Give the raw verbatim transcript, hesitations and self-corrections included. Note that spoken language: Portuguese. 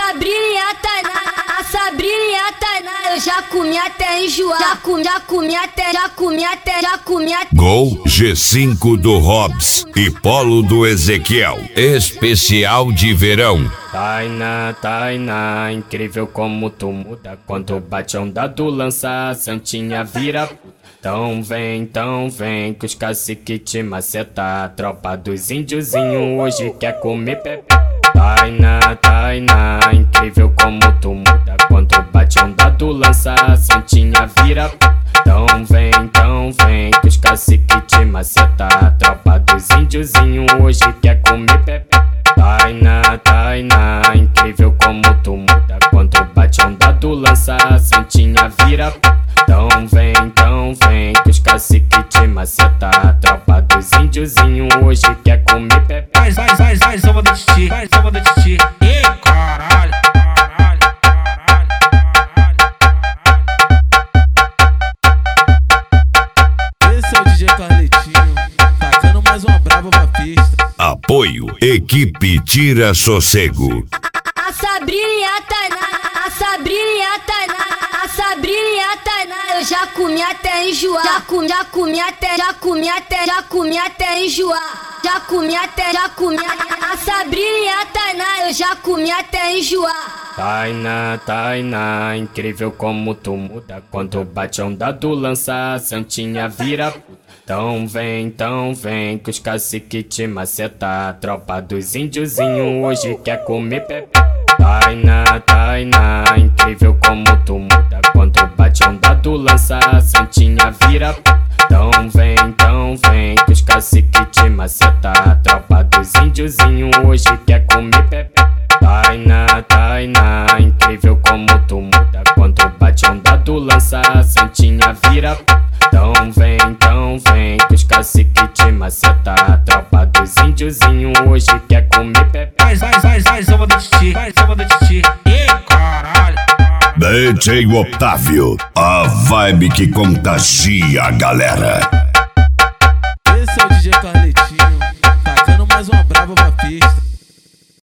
Sabrinha Tainá, a Sabrinha Tainá, eu já comi até enjoar. Já comi, já comi até, já comi até, já comi até. Gol G cinco do Robs e Polo do Ezequiel. Especial de verão. Tainá, Tainá, incrível como tu muda. Quando bate a onda do lança, a santinha vira puta. Então vem, então vem, que os cacique te maceta. A tropa dos índiozinhos hoje quer comer pepe. Tainá, Tainá, incrível como tu muda. Quando bate a onda do lança, a santinha vira puta. Então vem, então vem, que os cacique te maceta. A tropa dos índiozinhos hoje quer comer pepe. Tainá, Tainá, incrível como tu muda. Quando bate a onda do lança, a santinha vira puta. Então vem, então vem, que os cacique te maceta. A tropa dos índiozinhos hoje quer comer pepe. Vai, vai, vai, vai, zoma do titi, vai, zoma do titi. Ih, caralho, caralho, caralho, caralho. Esse é o D J Carletinho, tacando mais uma brava pra pista. Apoio Equipe Tira Sossego. A Sabrinha Tainá, a Sabrinha Tainá, a Sabrinha Tainá, eu já comi até enjoar. Já comi, já comi até, já comi até, já comi até enjoar. Já comi até, já comi até. A Sabrinha Tainá, eu já comi até enjoar. Tainá, Tainá, incrível como tu muda. Quando bate a onda do lança, a santinha vira puta. Então vem, então vem, que os cacique te maceta. A tropa dos índiozinhos hoje quer comer pepe. Tainá, Tainá, incrível como tu muda. Quando bate a onda do lança, a santinha vira puta. Então vem, então vem, que os cacique te maceta. A tropa dos índiozinhos hoje quer comer pepe. Tainá, Tainá, incrível como tu muda. Quando bate a onda do lança, a santinha vira puta. Então vem, então vem, que os cacique te maceta. A tropa dos índiozinhos hoje quer comer pepe. Vai, vai, vai, vai, zoma do titi, vai, zoma do titi. Ih, caralho, caralho. D J Otávio, a vibe que contagia a galera.